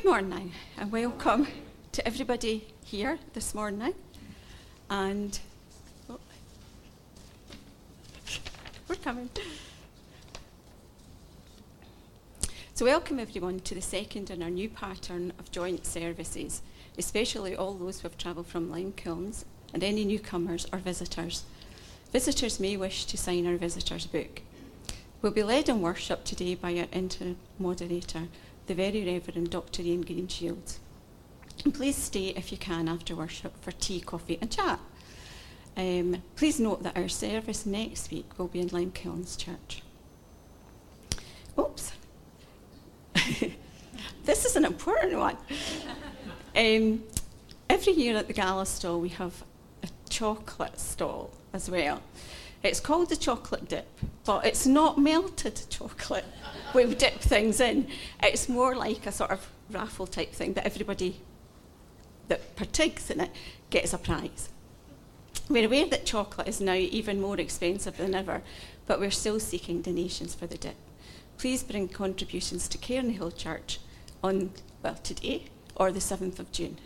Good morning and welcome to everybody here this morning. And we're coming. So welcome everyone to the second in our new pattern of joint services, especially all those who have travelled from Limekilns and any newcomers or visitors. Visitors may wish to sign our visitors book. We'll be led in worship today by our interim moderator, the Very Reverend Dr. Ian Greenshields. And please stay if you can after worship for tea, coffee and chat. Please note that our service next week will be in Limekilns Church. Oops. This is an important one. Every year at the Gala stall we have a chocolate stall as well. It's called the chocolate dip, but it's not melted chocolate. We dip things in. It's more like a sort of raffle type thing that everybody that partakes in it gets a prize. We're aware that chocolate is now even more expensive than ever, but we're still seeking donations for the dip. Please bring contributions to Cairnhill Church on, today or the 7th of June.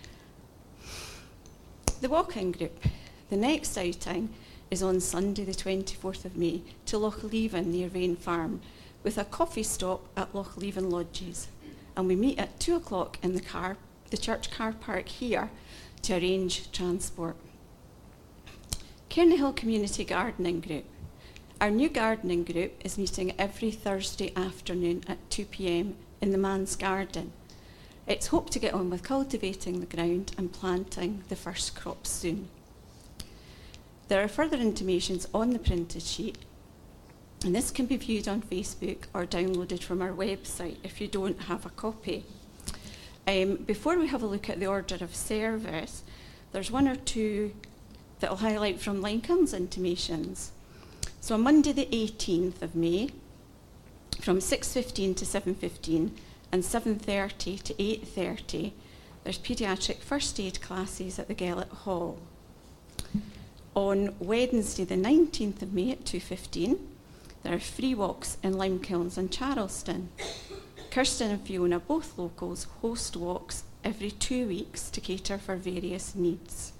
The walk-in group. The next outing is on Sunday the 24th of May to Lochleven near Rain Farm with a coffee stop at Lochleven Lodges. And we meet at 2 o'clock in the church car park here to arrange transport. Cairnhill Community Gardening Group. Our new gardening group is meeting every Thursday afternoon at 2 p.m. in the Man's Garden. It's hoped to get on with cultivating the ground and planting the first crops soon. There are further intimations on the printed sheet, and this can be viewed on Facebook or downloaded from our website if you don't have a copy. Before we have a look at the order of service, there's one or two that I'll highlight from Limekilns intimations. So on Monday the 18th of May, from 6:15 to 7:15 and 7:30 to 8:30, there's paediatric first aid classes at the Gellet Hall. On Wednesday the 19th of May at 2:15, there are free walks in Limekilns and Charleston. Kirsten and Fiona, both locals, host walks every 2 weeks to cater for various needs.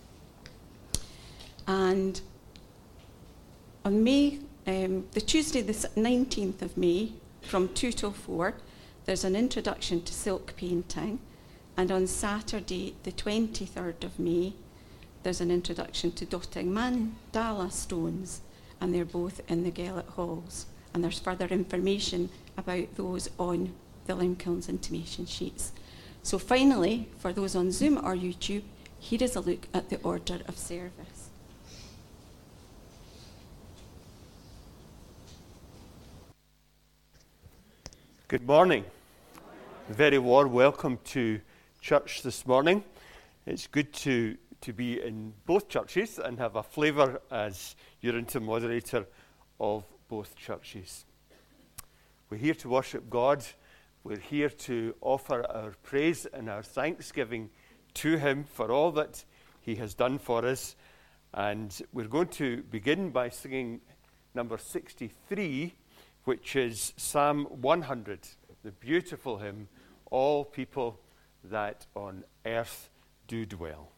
And on the Tuesday the 19th of May, from 2 till 4, there's an introduction to silk painting. And on Saturday the 23rd of May, there's an introduction to dotting mandala stones, and they're both in the Gellet Halls. And there's further information about those on the Limekilns intimation sheets. So finally, for those on Zoom or YouTube, here is a look at the order of service. Good morning. A very warm welcome to church this morning. It's good to be in both churches and have a flavour as your interim moderator of both churches. We're here to worship God. We're here to offer our praise and our thanksgiving to Him for all that He has done for us. And we're going to begin by singing number 63, which is Psalm 100, the beautiful hymn, All People That on Earth Do Dwell.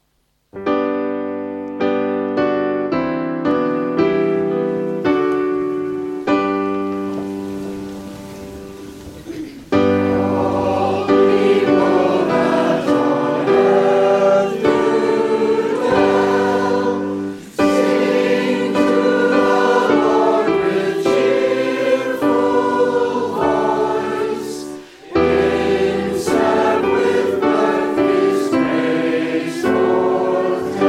With birth, His grace,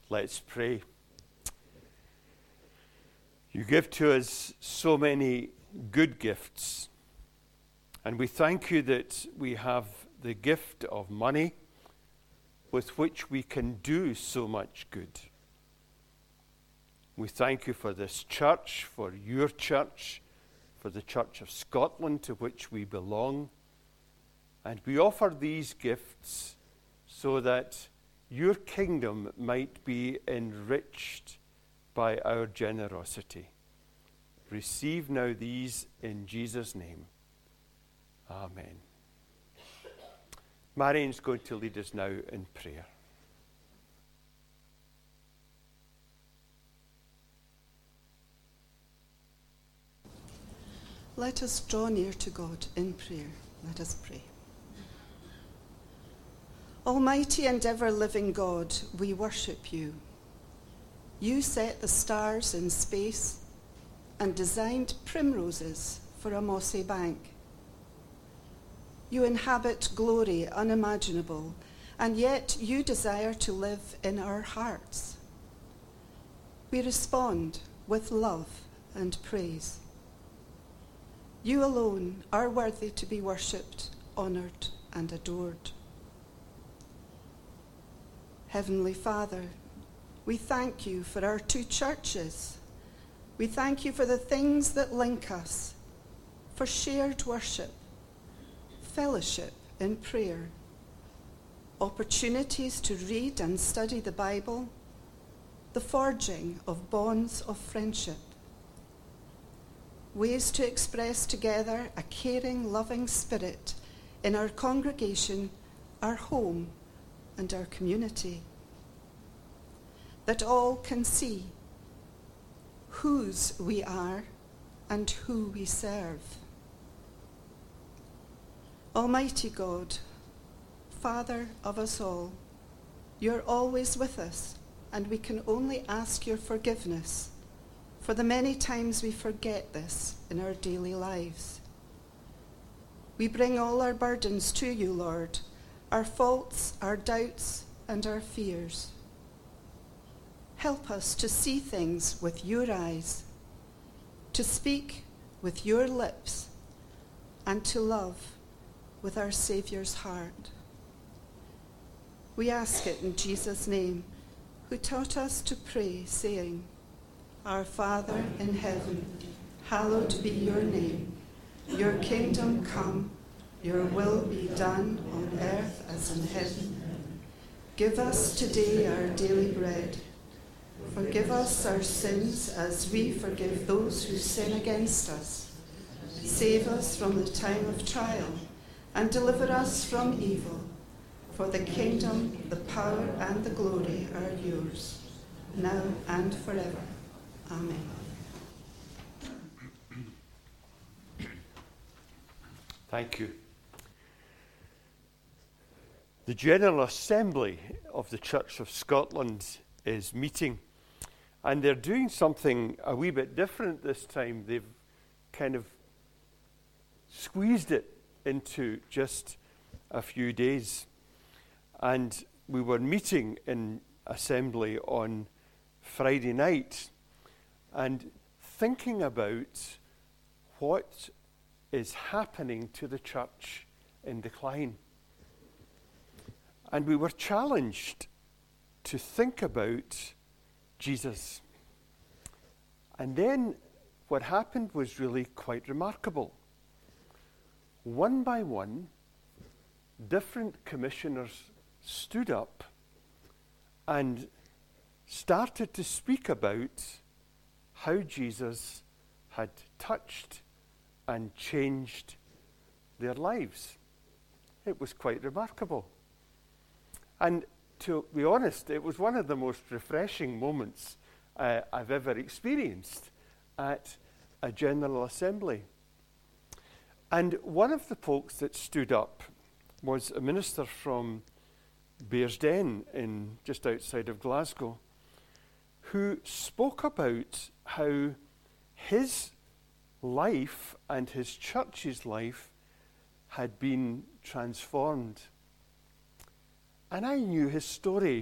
Let's pray. You give to us so many good gifts, and we thank you that we have the gift of money with which we can do so much good. We thank you for this church, for your church, for the Church of Scotland to which we belong, and we offer these gifts so that your kingdom might be enriched by our generosity. Receive now these in Jesus' name. Amen. Marion's going to lead us now in prayer. Let us draw near to God in prayer. Let us pray. Almighty and ever-living God, we worship you. You set the stars in space and designed primroses for a mossy bank. You inhabit glory unimaginable, and yet you desire to live in our hearts. We respond with love and praise. You alone are worthy to be worshipped, honoured, and adored. Heavenly Father, we thank you for our two churches. We thank you for the things that link us, for shared worship, fellowship in prayer, opportunities to read and study the Bible, the forging of bonds of friendship, ways to express together a caring, loving spirit in our congregation, our home, and our community, that all can see whose we are and who we serve. Almighty God, Father of us all, you're always with us, and we can only ask your forgiveness for the many times we forget this in our daily lives. We bring all our burdens to you, Lord, our faults, our doubts, and our fears. Help us to see things with your eyes, to speak with your lips, and to love with our Saviour's heart. We ask it in Jesus' name, who taught us to pray, saying, Our Father in heaven, hallowed be your name. Your kingdom come, your will be done on earth as in heaven. Give us today our daily bread. Forgive us our sins as we forgive those who sin against us. Save us from the time of trial and deliver us from evil. For the kingdom, the power, and the glory are yours, now and forever. Amen. Thank you. The General Assembly of the Church of Scotland is meeting, and they're doing something a wee bit different this time. They've kind of squeezed it into just a few days. And we were meeting in assembly on Friday night and thinking about what is happening to the church in decline. And we were challenged to think about Jesus. And then what happened was really quite remarkable. One by one, different commissioners stood up and started to speak about how Jesus had touched and changed their lives. It was quite remarkable. And to be honest, it was one of the most refreshing moments I've ever experienced at a General Assembly. And one of the folks that stood up was a minister from Bearsden, just outside of Glasgow, who spoke about how his life and his church's life had been transformed. And I knew his story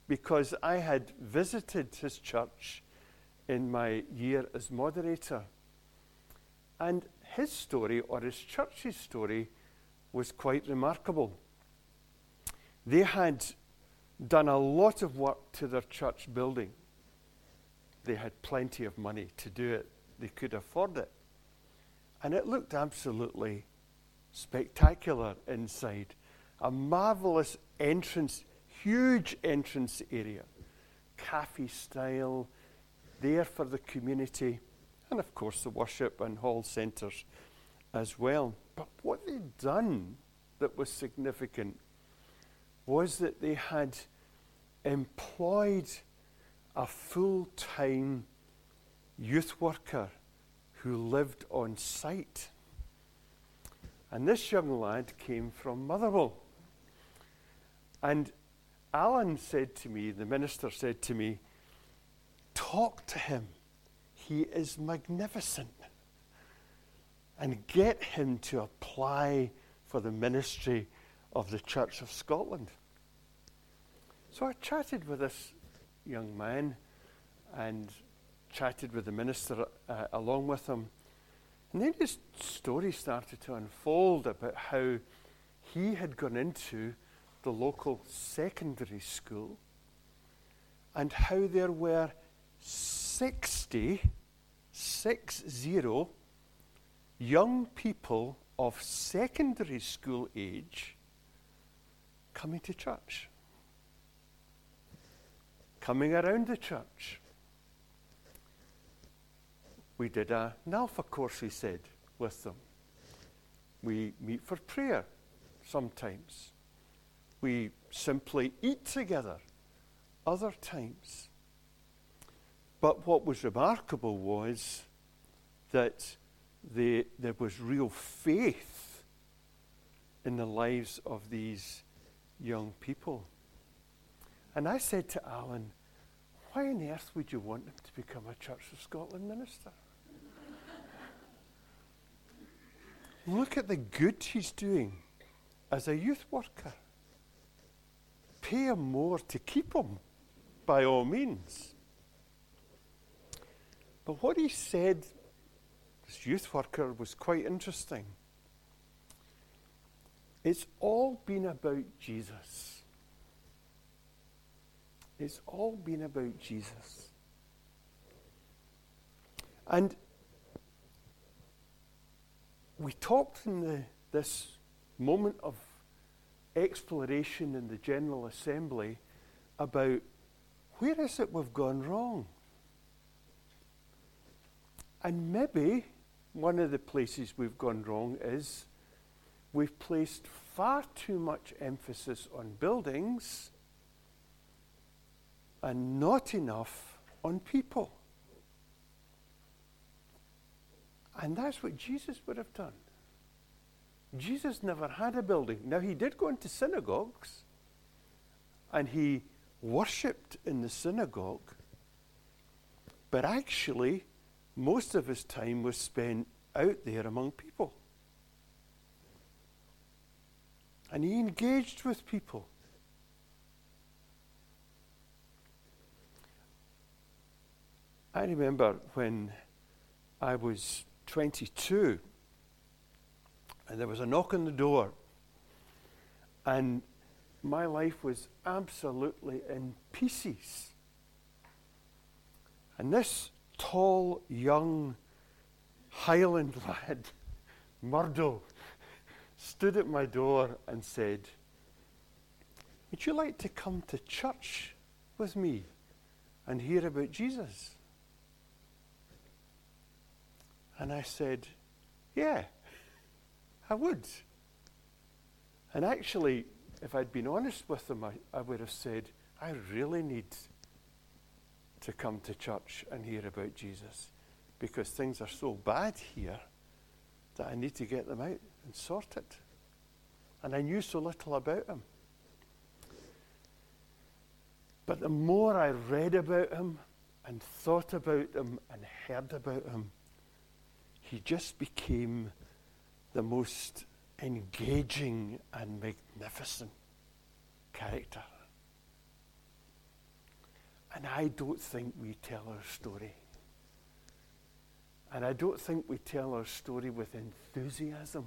because I had visited his church in my year as moderator. And his story, or his church's story, was quite remarkable. They had done a lot of work to their church building. They had plenty of money to do it. They could afford it. And it looked absolutely spectacular inside. A marvelous entrance, huge entrance area, cafe style, there for the community, and of course the worship and hall centres as well. But what they'd done that was significant was that they had employed a full-time youth worker who lived on site. And this young lad came from Motherwell. And Alan said to me, the minister said to me, talk to him. He is magnificent. And get him to apply for the ministry of the Church of Scotland. So I chatted with this young man and chatted with the minister along with him. And then his story started to unfold about how he had gone into the local secondary school and how there were 60 young people of secondary school age coming to church, coming around the church. We did an Alpha course, he said, with them. We meet for prayer sometimes. We simply eat together other times. But what was remarkable was that there was real faith in the lives of these young people. And I said to Alan, why on earth would you want him to become a Church of Scotland minister? Look at the good he's doing as a youth worker. Pay him more to keep him, by all means. But what he said, this youth worker, was quite interesting. It's all been about Jesus. It's all been about Jesus. And we talked in this moment of exploration in the General Assembly about where is it we've gone wrong? And maybe one of the places we've gone wrong is we've placed far too much emphasis on buildings and not enough on people. And that's what Jesus would have done. Jesus never had a building. Now, he did go into synagogues, and he worshipped in the synagogue, but actually, most of his time was spent out there among people. And he engaged with people. I remember when I was 22, and there was a knock on the door, and my life was absolutely in pieces. And this tall, young Highland lad, Murdo, stood at my door and said, would you like to come to church with me and hear about Jesus? And I said, yeah, I would. And actually, if I'd been honest with them, I would have said, I really need to come to church and hear about Jesus because things are so bad here that I need to get them out and sort it. And I knew so little about him. But the more I read about him and thought about him and heard about him, he just became the most engaging and magnificent character. And I don't think we tell our story. And I don't think we tell our story with enthusiasm.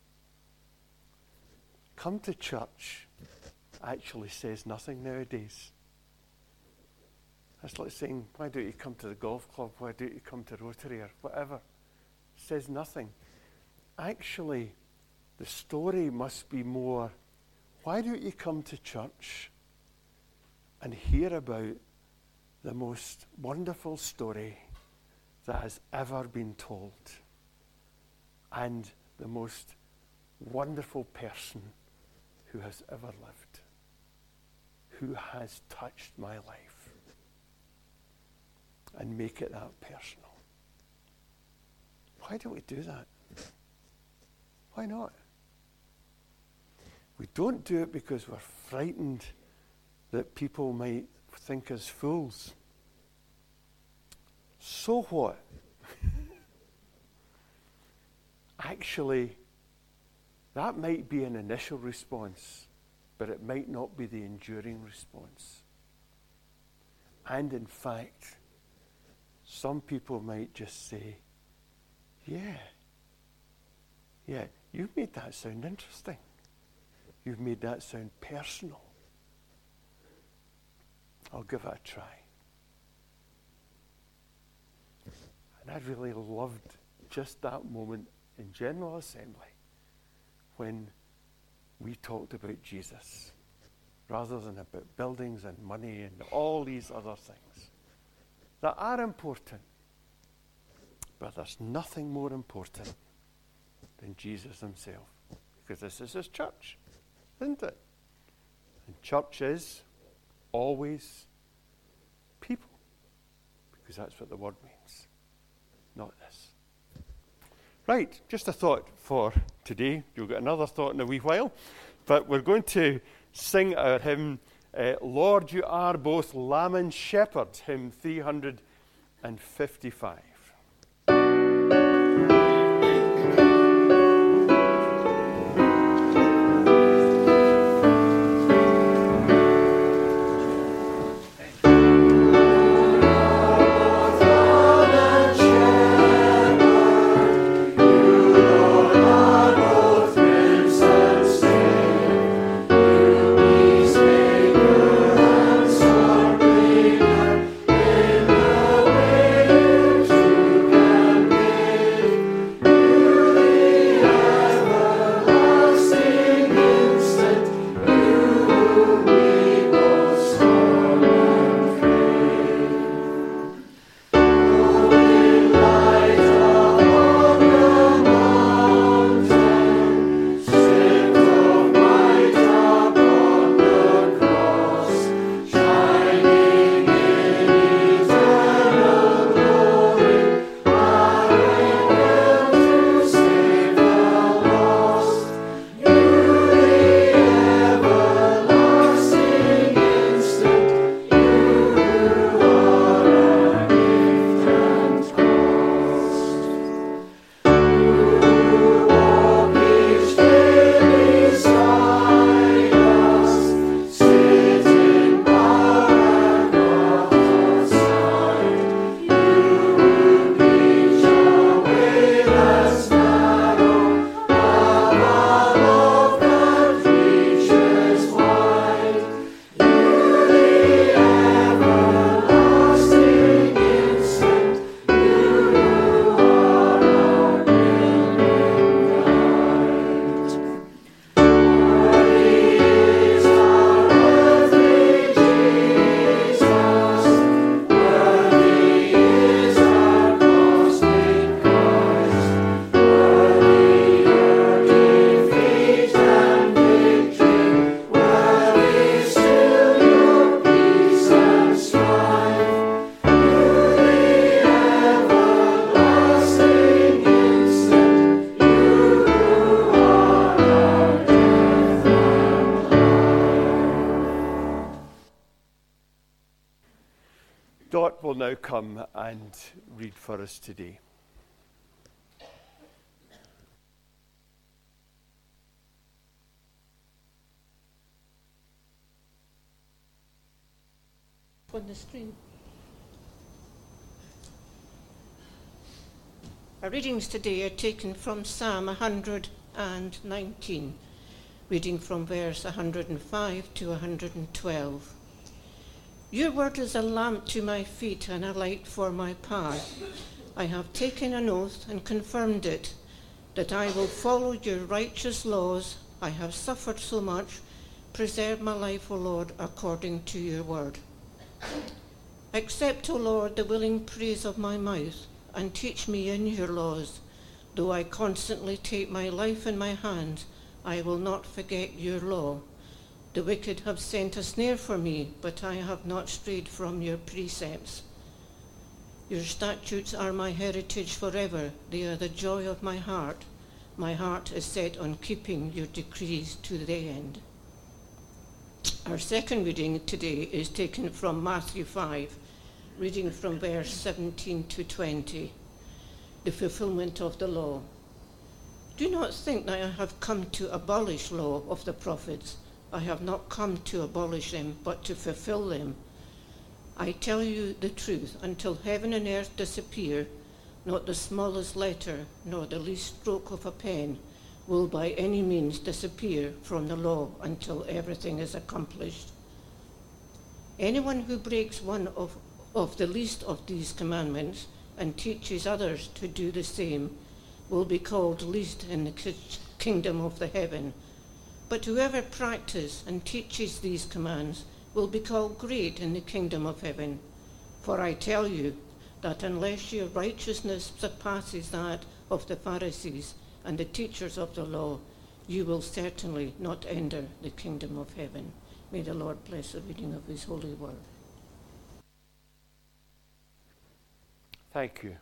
Come to church actually says nothing nowadays. That's like saying, why don't you come to the golf club? Why don't you come to Rotary or whatever? It says nothing. Actually, the story must be more, why don't you come to church and hear about the most wonderful story that has ever been told, and the most wonderful person who has ever lived, who has touched my life, and make it that personal. Why don't we do that? Why not? We don't do it because we're frightened that people might think us fools. So what? Actually, that might be an initial response, but it might not be the enduring response. And in fact, some people might just say, yeah, you've made that sound interesting. You've made that sound personal. I'll give it a try. And I really loved just that moment in General Assembly when we talked about Jesus rather than about buildings and money and all these other things that are important. But there's nothing more important than Jesus himself, because this is his church, isn't it? And church is always people, because that's what the word means, not this. Right, just a thought for today. You'll get another thought in a wee while, but we're going to sing our hymn, Lord, You Are Both Lamb and Shepherd, hymn 355. Dot will now come and read for us today. on the screen. Our readings today are taken from Psalm 119, reading from verse 105 to 112. Your word is a lamp to my feet and a light for my path. I have taken an oath and confirmed it, that I will follow your righteous laws. I have suffered so much. Preserve my life, O Lord, according to your word. Accept, O Lord, the willing praise of my mouth, and teach me in your laws. Though I constantly take my life in my hands, I will not forget your law. The wicked have sent a snare for me, but I have not strayed from your precepts. Your statutes are my heritage forever. They are the joy of my heart. My heart is set on keeping your decrees to the end. Our second reading today is taken from Matthew 5, reading from verse 17 to 20, the fulfillment of the law. Do not think that I have come to abolish law of the prophets. I have not come to abolish them, but to fulfill them. I tell you the truth, until heaven and earth disappear, not the smallest letter, nor the least stroke of a pen will by any means disappear from the law until everything is accomplished. Anyone who breaks one of the least of these commandments and teaches others to do the same will be called least in the kingdom of the heaven. But whoever practices and teaches these commands will be called great in the kingdom of heaven. For I tell you that unless your righteousness surpasses that of the Pharisees and the teachers of the law, you will certainly not enter the kingdom of heaven. May the Lord bless the reading of his holy word. Thank you.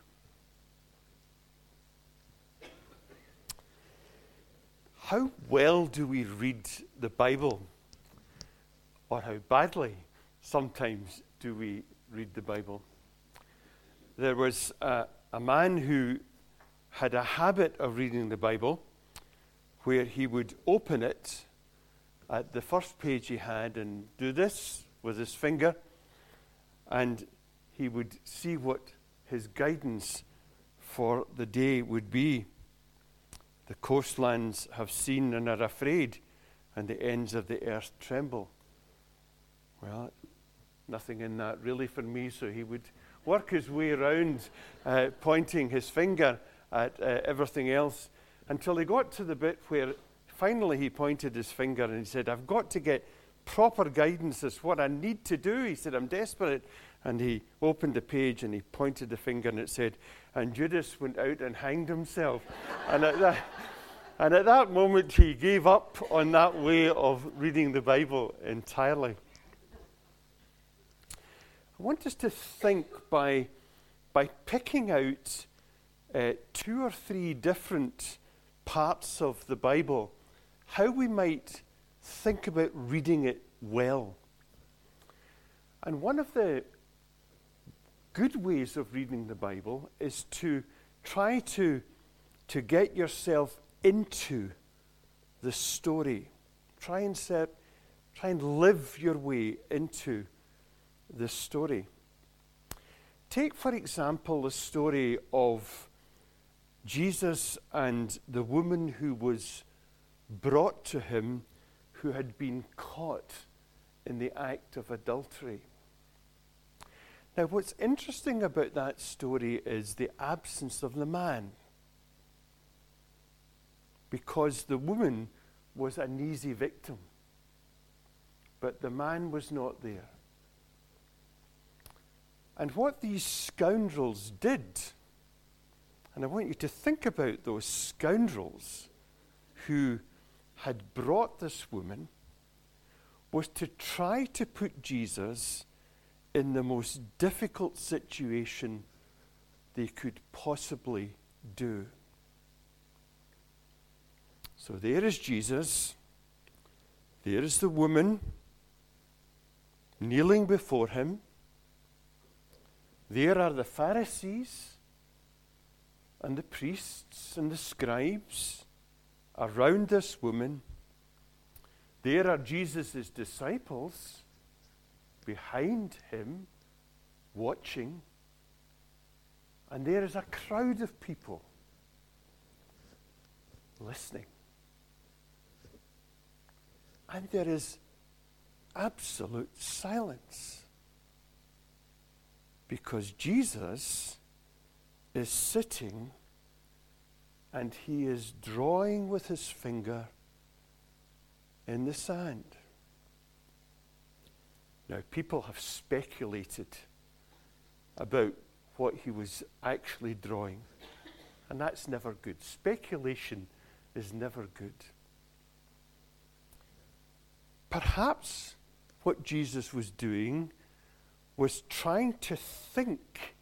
How well do we read the Bible? Or how badly sometimes do we read the Bible? There was a man who had a habit of reading the Bible where he would open it at the first page he had and do this with his finger, and he would see what his guidance for the day would be. The coastlands have seen and are afraid, and the ends of the earth tremble. Well, nothing in that really for me, so he would work his way around, pointing his finger at everything else, until he got to the bit where finally he pointed his finger and he said, I've got to get proper guidance. That's what I need to do. He said, I'm desperate. And he opened the page and he pointed the finger and it said, and Judas went out and hanged himself. And at that moment he gave up on that way of reading the Bible entirely. I want us to think by picking out 2 or 3 different parts of the Bible, how we might think about reading it well. And one of the good ways of reading the Bible is to try to get yourself into the story. Try and live your way into the story. Take, for example, the story of Jesus and the woman who was brought to him who had been caught in the act of adultery. Now, what's interesting about that story is the absence of the man, because the woman was an easy victim, but the man was not there. And what these scoundrels did, and I want you to think about those scoundrels who had brought this woman, was to try to put Jesus in the most difficult situation they could possibly do. So there is Jesus, there is the woman kneeling before him, there are the Pharisees and the priests and the scribes around this woman. There are Jesus' disciples, behind him, watching, and there is a crowd of people listening. And there is absolute silence because Jesus is sitting and he is drawing with his finger in the sand. Now, people have speculated about what he was actually drawing, and that's never good. Speculation is never good. Perhaps what Jesus was doing was trying to think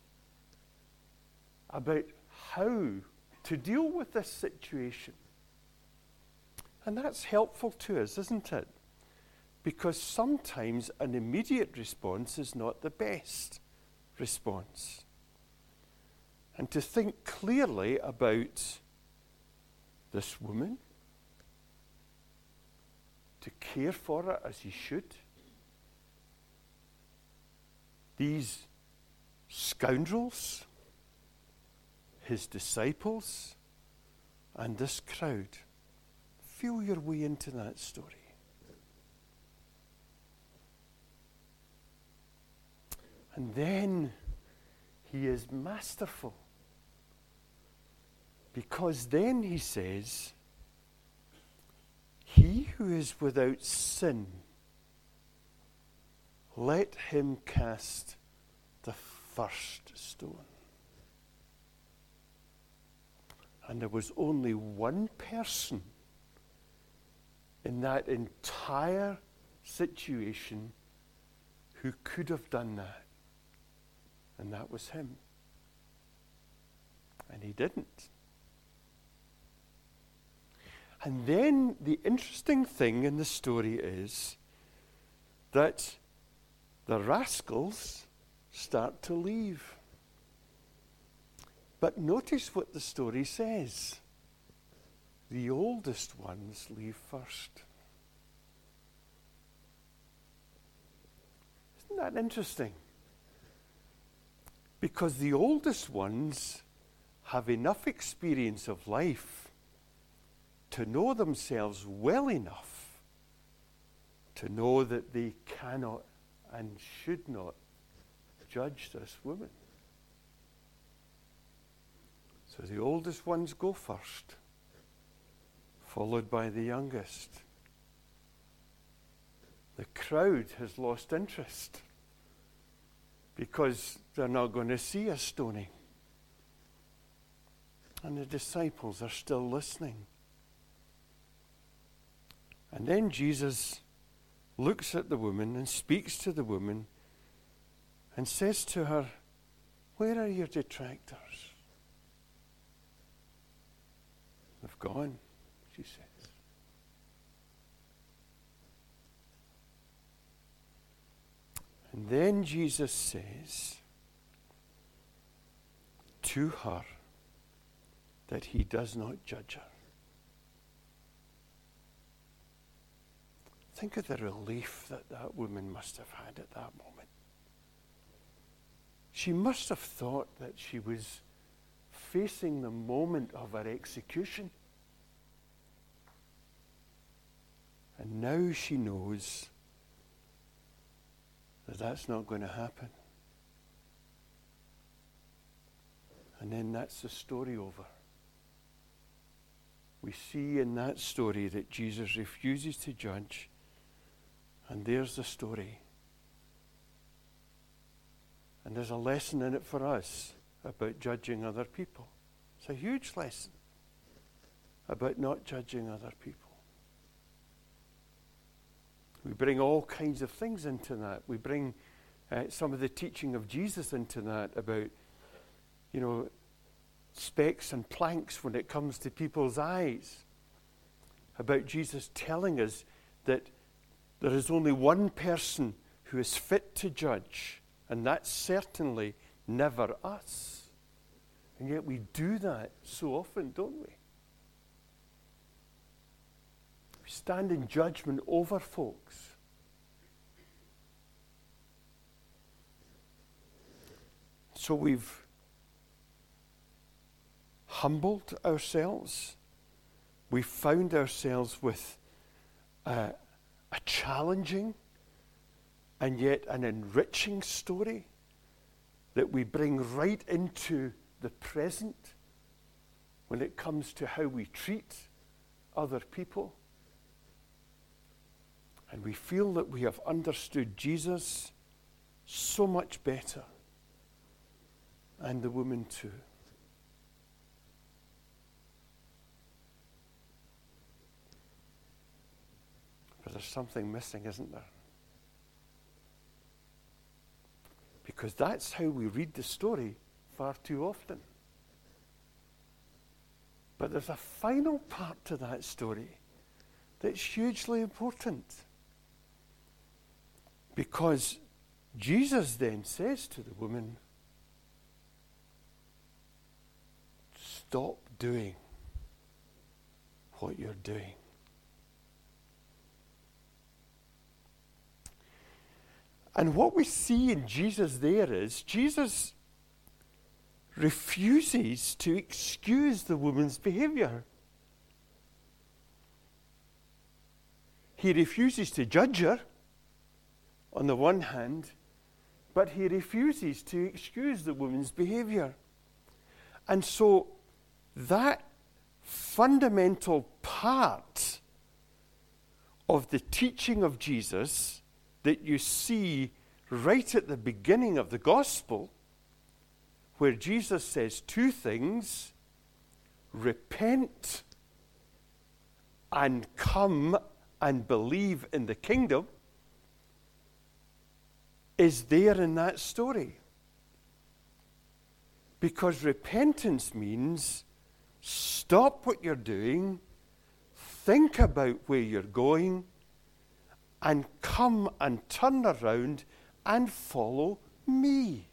about how to deal with this situation. And that's helpful to us, isn't it? Because sometimes an immediate response is not the best response. And to think clearly about this woman, to care for her as he should, these scoundrels, his disciples, and this crowd. Feel your way into that story. And then he is masterful, because then he says, "He who is without sin, let him cast the first stone." And there was only one person in that entire situation who could have done that. And that was him. And he didn't. And then the interesting thing in the story is that the rascals start to leave. But notice what the story says. The oldest ones leave first. Isn't that interesting? Because the oldest ones have enough experience of life to know themselves well enough to know that they cannot and should not judge this woman. So the oldest ones go first, followed by the youngest. The crowd has lost interest because they're not going to see a stoning. And the disciples are still listening. And then Jesus looks at the woman and speaks to the woman and says to her, "Where are your detractors?" "They've gone," she says. And then Jesus says to her that he does not judge her. Think of the relief that that woman must have had at that moment. She must have thought that she was facing the moment of her execution. And now she knows that that's not going to happen. And then that's the story over. We see in that story that Jesus refuses to judge. And there's the story. And there's a lesson in it for us about judging other people. It's a huge lesson about not judging other people. We bring all kinds of things into that. We bring some of the teaching of Jesus into that about, specks and planks when it comes to people's eyes. About Jesus telling us that there is only one person who is fit to judge, and that's certainly never us. And yet we do that so often, don't we? We stand in judgment over folks. So we've humbled ourselves. We've found ourselves with a challenging and yet an enriching story that we bring right into the present when it comes to how we treat other people. And we feel that we have understood Jesus so much better, and the woman too. But there's something missing, isn't there? Because that's how we read the story far too often. But there's a final part to that story that's hugely important. Because Jesus then says to the woman, stop doing what you're doing. And what we see in Jesus there is, Jesus refuses to excuse the woman's behavior. He refuses to judge her, on the one hand, but he refuses to excuse the woman's behavior. And so that fundamental part of the teaching of Jesus that you see right at the beginning of the gospel, where Jesus says two things: repent and come and believe in the kingdom, is there in that story. Because repentance means stop what you're doing, think about where you're going, and come and turn around and follow me.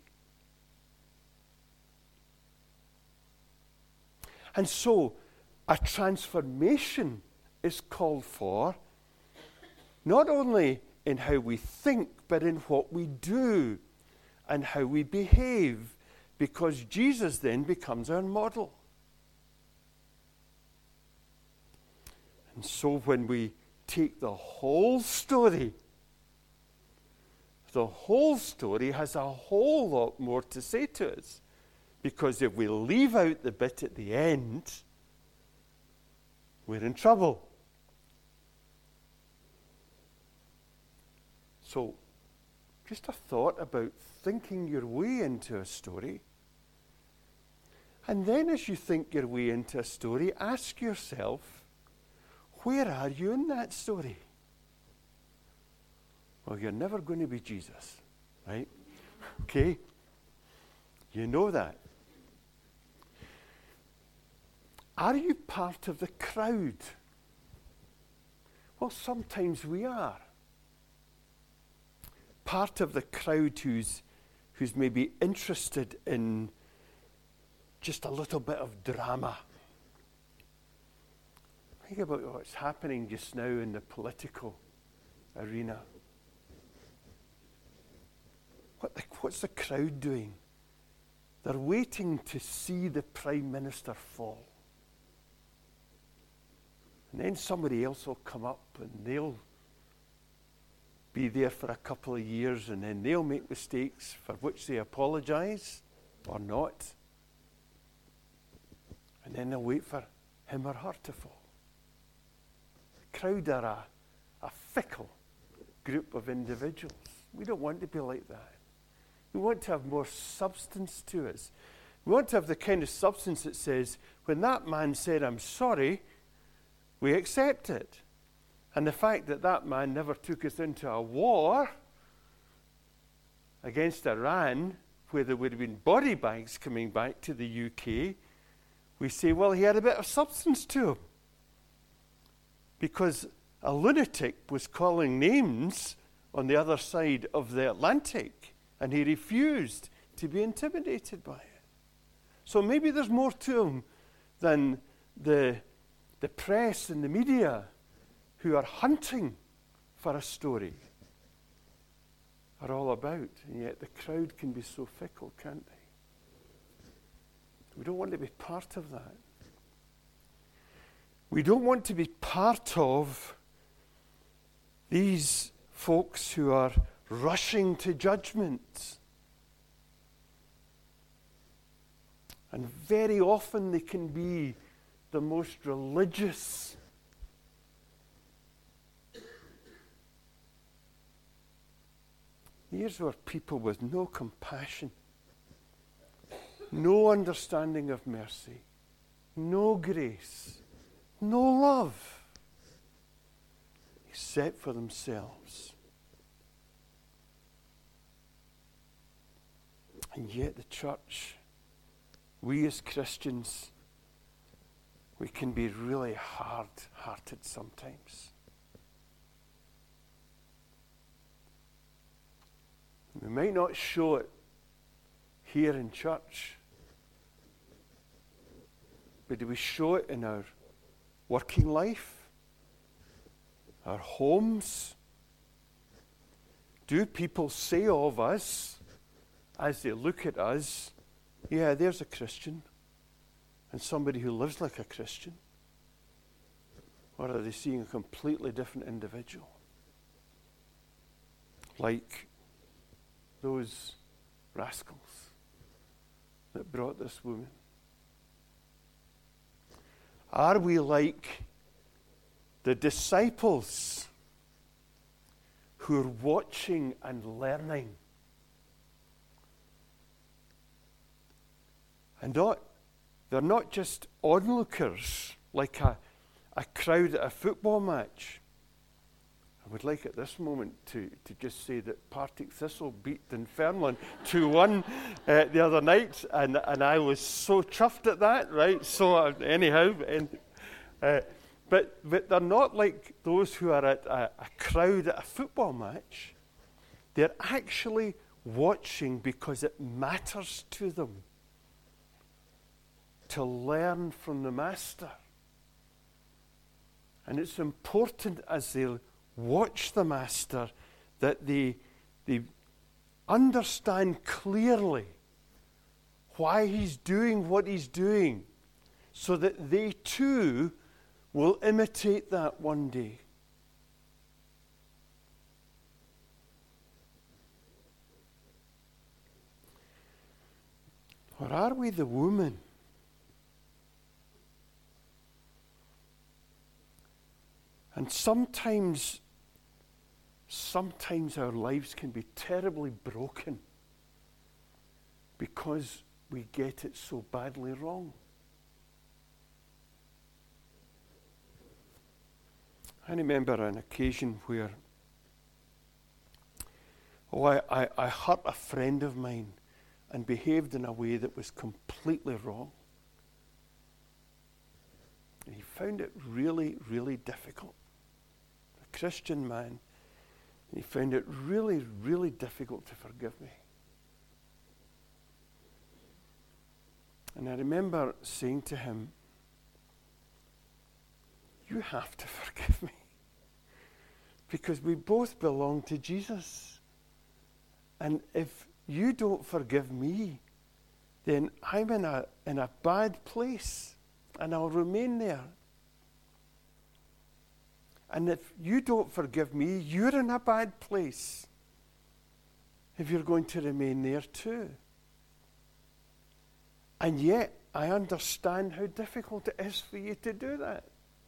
And so a transformation is called for, not only in how we think, but in what we do and how we behave, because Jesus then becomes our model. And so when we take the whole story has a whole lot more to say to us. Because if we leave out the bit at the end, we're in trouble. So, just a thought about thinking your way into a story. And then as you think your way into a story, ask yourself, where are you in that story? Well, you're never going to be Jesus, right? Okay? You know that. Are you part of the crowd? Well, sometimes we are. Part of the crowd who's maybe interested in just a little bit of drama. Think about what's happening just now in the political arena. What's the crowd doing? They're waiting to see the Prime Minister fall. And then somebody else will come up and they'll be there for a couple of years, and then they'll make mistakes for which they apologize or not. And then they'll wait for him or her to fall. The crowd are a fickle group of individuals. We don't want to be like that. We want to have more substance to us. We want to have the kind of substance that says, when that man said, "I'm sorry," we accept it. And the fact that that man never took us into a war against Iran, where there would have been body bags coming back to the UK, we say, well, he had a bit of substance to him. Because a lunatic was calling names on the other side of the Atlantic, and he refused to be intimidated by it. So maybe there's more to him than the press and the media who are hunting for a story are all about. And yet the crowd can be so fickle, can't they? We don't want to be part of that. We don't want to be part of these folks who are rushing to judgment. And very often they can be the most religious. These were people with no compassion, no understanding of mercy, no grace, no love, except for themselves. And yet the church, we as Christians, we can be really hard-hearted sometimes. We might not show it here in church, but do we show it in our working life, our homes? Do people say of us, as they look at us, yeah, there's a Christian, and somebody who lives like a Christian? Or are they seeing a completely different individual? Like those rascals that brought this woman. Are we like the disciples who are watching and learning? And they're not just onlookers like a crowd at a football match. I would like at this moment to just say that Partick Thistle beat Dunfermline 2-1 the other night, and I was so chuffed at that, right? So anyhow, but they're not like those who are at a crowd at a football match. They're actually watching because it matters to them to learn from the Master. And it's important as they watch the Master that they understand clearly why he's doing what he's doing, so that they too will imitate that one day. Or are we the woman and sometimes our lives can be terribly broken because we get it so badly wrong. I remember an occasion where I hurt a friend of mine and behaved in a way that was completely wrong. And he found it really, really difficult. A Christian man. He found it really, really difficult to forgive me. And I remember saying to him, you have to forgive me, because we both belong to Jesus. And if you don't forgive me, then I'm in a bad place, and I'll remain there. And if you don't forgive me, you're in a bad place if you're going to remain there too. And yet, I understand how difficult it is for you to do that.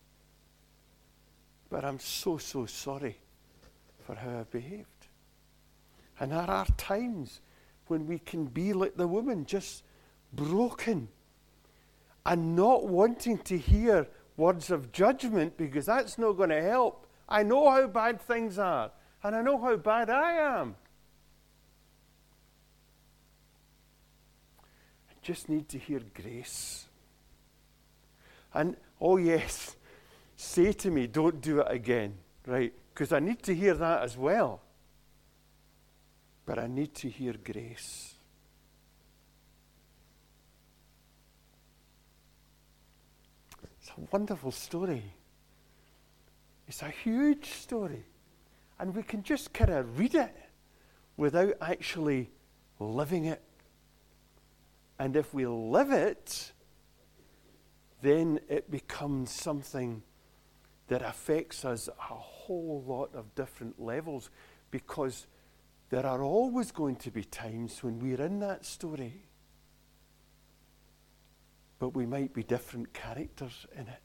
But I'm so sorry for how I behaved. And there are times when we can be like the woman, just broken and not wanting to hear words of judgment, because that's not going to help. I know how bad things are, and I know how bad I am. I just need to hear grace. And, oh yes, say to me, don't do it again, right? Because I need to hear that as well. But I need to hear grace. It's a wonderful story. It's a huge story. And we can just kind of read it without actually living it And if we live it, then it becomes something that affects us a whole lot of different levels, because there are always going to be times when we're in that story, but we might be different characters in it.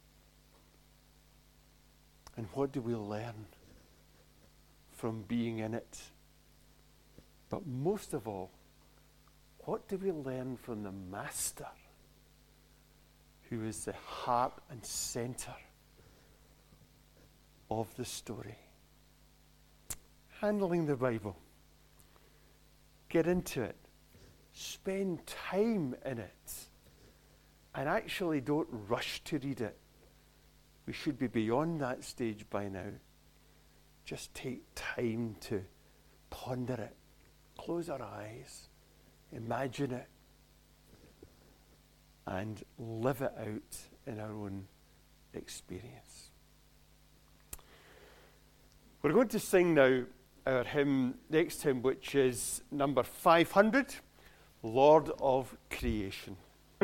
And what do we learn from being in it? But most of all, what do we learn from the Master, who is the heart and center of the story? Handling the Bible. Get into it. Spend time in it. And actually don't rush to read it. We should be beyond that stage by now. Just take time to ponder it. Close our eyes. Imagine it. And live it out in our own experience. We're going to sing now our hymn, next hymn, which is number 500, Lord of Creation.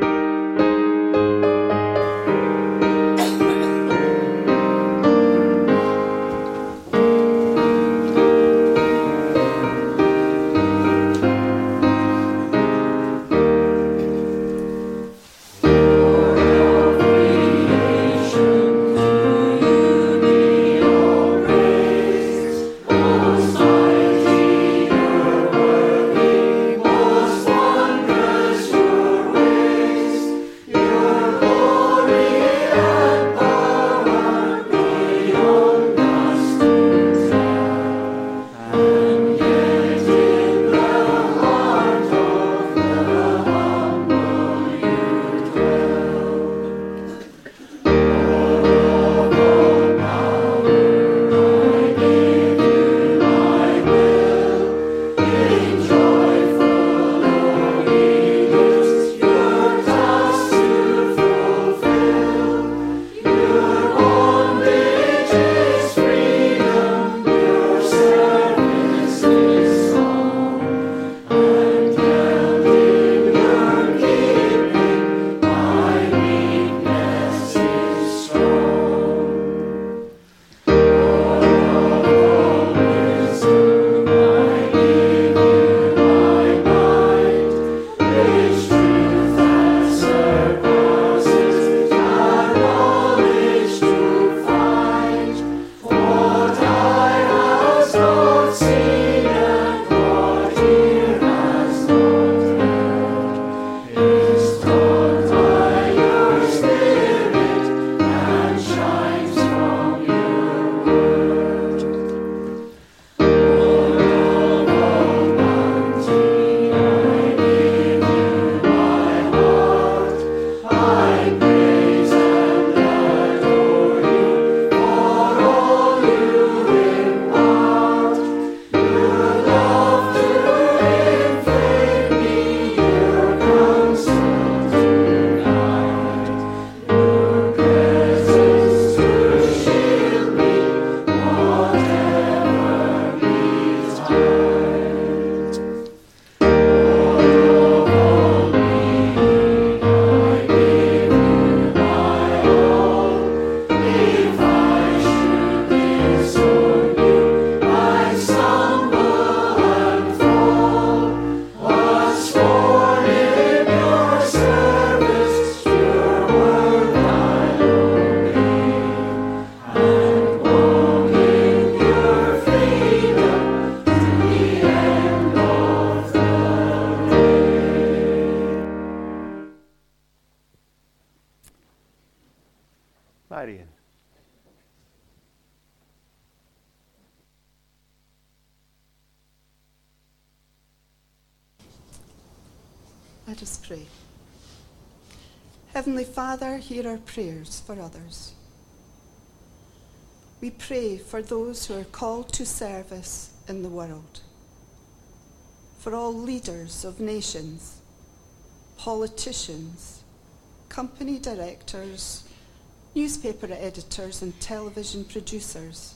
Marion. Let us pray. Heavenly Father, hear our prayers for others. We pray for those who are called to service in the world, for all leaders of nations, politicians, company directors, newspaper editors and television producers,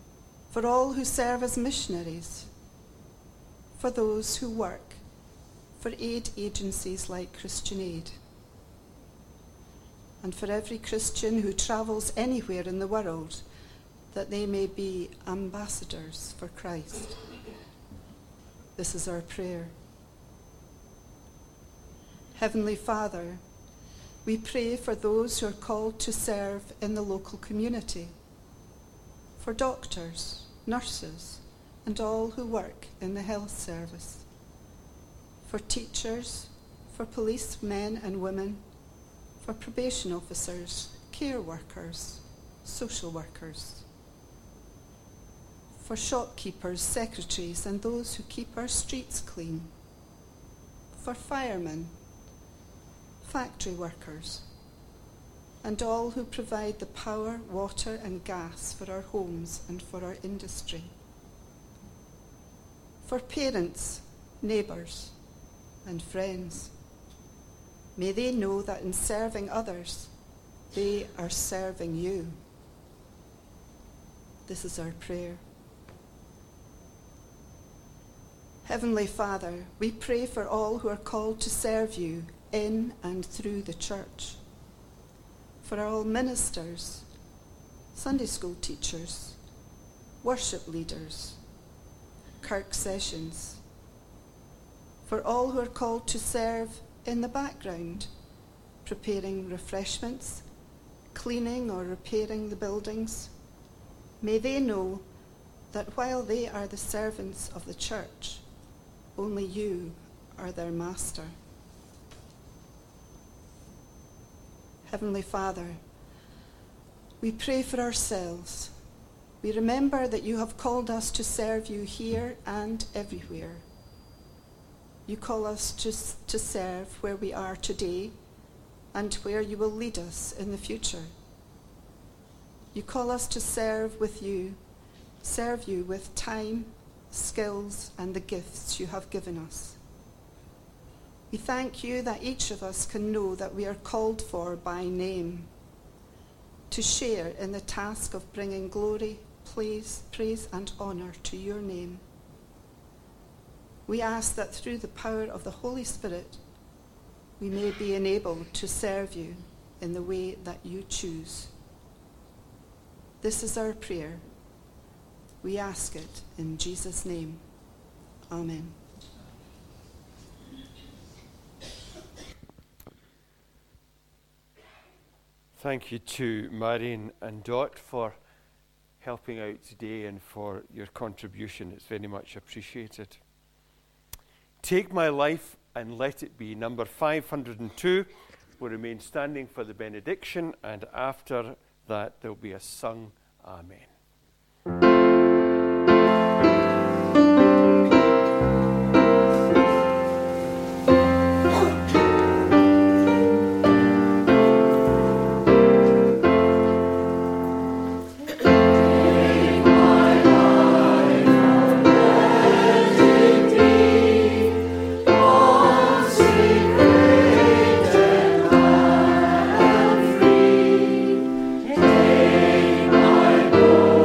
for all who serve as missionaries, for those who work for aid agencies like Christian Aid, and for every Christian who travels anywhere in the world, that they may be ambassadors for Christ. This is our prayer. Heavenly Father, we pray for those who are called to serve in the local community, for doctors, nurses, and all who work in the health service, for teachers, for policemen and women, for probation officers, care workers, social workers, for shopkeepers, secretaries, and those who keep our streets clean, for firemen, factory workers, and all who provide the power, water, and gas for our homes and for our industry, for parents, neighbours, and friends. May they know that in serving others, they are serving you. This is our prayer. Heavenly Father, we pray for all who are called to serve you in and through the church, for all ministers, Sunday school teachers, worship leaders, Kirk sessions, for all who are called to serve in the background, preparing refreshments, cleaning or repairing the buildings. May they know that while they are the servants of the church, only you are their master. Heavenly Father, we pray for ourselves. We remember that you have called us to serve you here and everywhere. You call us to serve where we are today and where you will lead us in the future. You call us to serve you with time, skills, and the gifts you have given us. We thank you that each of us can know that we are called for by name, to share in the task of bringing glory, praise and honour to your name. We ask that through the power of the Holy Spirit, we may be enabled to serve you in the way that you choose. This is our prayer. We ask it in Jesus' name. Amen. Thank you to Marion and Dot for helping out today and for your contribution. It's very much appreciated. Take My Life and Let It Be, number 502, will remain standing for the benediction, and after that there will be a sung Amen. Oh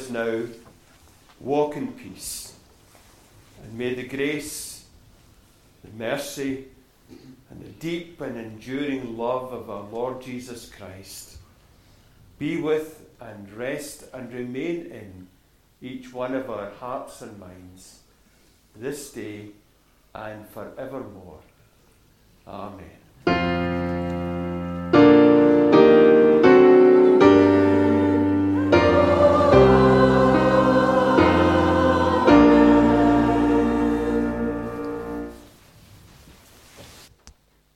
us now. Walk in peace. And may the grace, the mercy, and the deep and enduring love of our Lord Jesus Christ be with and rest and remain in each one of our hearts and minds this day and forevermore. Amen.